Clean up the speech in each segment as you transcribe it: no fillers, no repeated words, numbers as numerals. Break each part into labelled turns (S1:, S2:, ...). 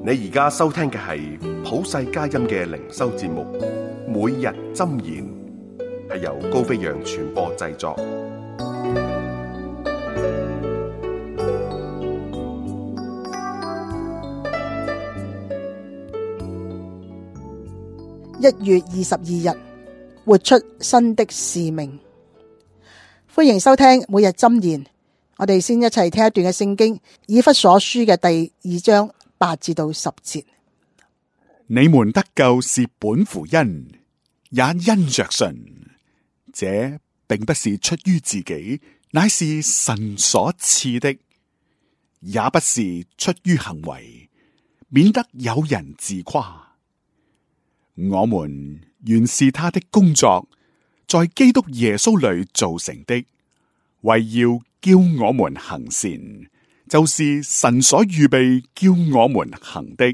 S1: 你而家收聽嘅係普世佳音嘅靈修節目，每日箴言，係由高飛揚傳播製作。
S2: 1月22日，活出新的使命。歡迎收聽每日箴言。我哋先一齊聽一段嘅聖經，以弗所書嘅第2章8至到10節。
S3: 你們得救是本乎恩，也因着信。這並不是出於自己，乃是神所賜的；也不是出於行為，免得有人自誇。我們原是他的工作，在基督耶穌裏造成的，為要叫我們行善，就是神所預備叫我們行的。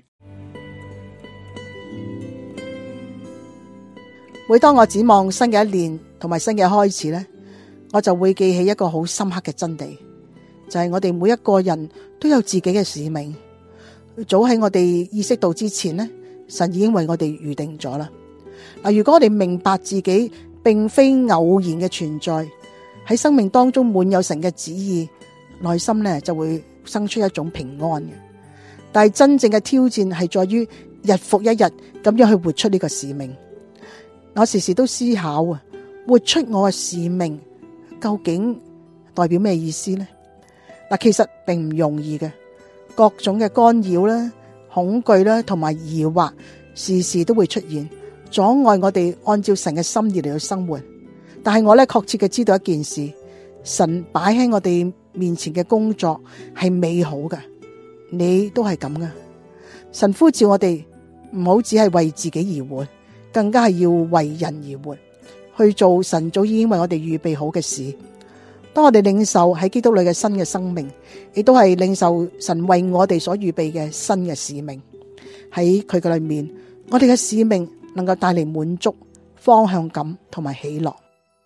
S2: 每當我展望新嘅一年同埋新嘅開始呢，我就會記起一個好深刻嘅真理，就係我哋每一個人都有自己嘅使命。早喺我哋意識到之前呢，神已經為我哋預定咗啦。嗱，如果我哋明白自己並非偶然嘅存在，喺生命當中滿有神嘅旨意，內心呢就會生出一種平安嘅。但係真正嘅挑戰係在於日復一日咁樣去活出呢個使命。我時時都思考啊，活出我嘅使命究竟代表咩意思呢？嗱，其實並唔容易嘅，各種嘅干擾啦、恐懼啦，同埋疑惑，時時都會出現，阻礙我哋按照神嘅心意嚟到生活。但係我咧確切嘅知道一件事，神擺喺我哋面前嘅工作係美好嘅，你都係咁噶。神呼召我哋唔好只係為自己而活，更加係要為人而活，去做神早已經為我哋預備好嘅事。當我哋領受喺基督裏嘅新嘅生命，亦都係領受神為我哋所預備嘅新嘅使命。喺佢嘅裏面，我哋嘅使命能夠帶嚟滿足、方向感同埋喜樂。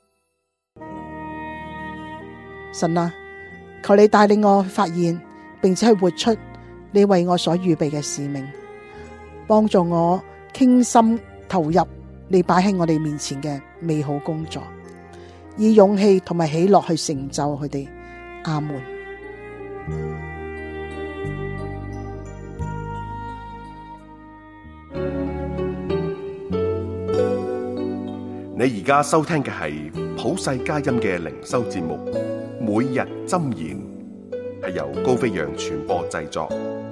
S2: 神啊，求你帶領我發現並且去活出你為我所預備嘅使命，幫助我傾心投入你擺喺我哋面前嘅美好工作，以勇氣同埋喜樂去成就佢哋。阿門。
S1: 你而家收聽嘅係普世佳音嘅靈修節目，每日箴言，係由高飛揚傳播製作。